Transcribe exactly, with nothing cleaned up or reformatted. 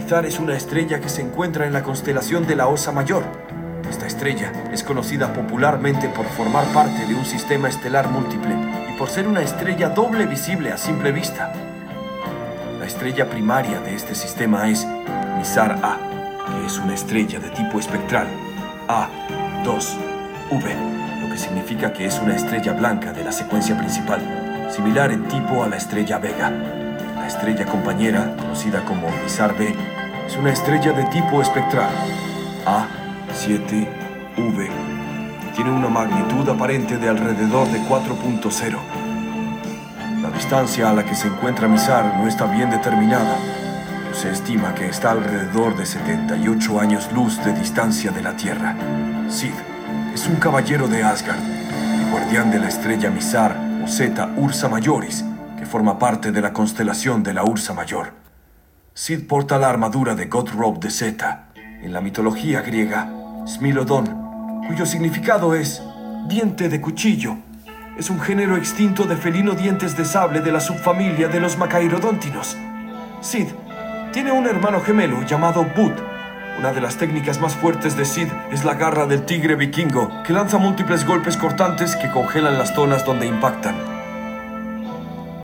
Mizar es una estrella que se encuentra en la constelación de la Osa Mayor. Esta estrella es conocida popularmente por formar parte de un sistema estelar múltiple y por ser una estrella doble visible a simple vista. La estrella primaria de este sistema es Mizar A, que es una estrella de tipo espectral A dos V, lo que significa que es una estrella blanca de la secuencia principal, similar en tipo a la estrella Vega. La estrella compañera, conocida como Mizar B, es una estrella de tipo espectral A siete V. Tiene una magnitud aparente de alrededor de cuatro punto cero. La distancia a la que se encuentra Mizar no está bien determinada, pero se estima que está alrededor de setenta y ocho años luz de distancia de la Tierra. Sid es un caballero de Asgard, el guardián de la estrella Mizar o Zeta Ursa Majoris, que forma parte de la constelación de la Ursa Mayor. Sid porta la armadura de Godrob de Zeta, en la mitología griega, Smilodon, cuyo significado es diente de cuchillo. Es un género extinto de felino dientes de sable de la subfamilia de los Macairodontinos. Sid tiene un hermano gemelo llamado Bud. Una de las técnicas más fuertes de Sid es la garra del tigre vikingo, que lanza múltiples golpes cortantes que congelan las zonas donde impactan.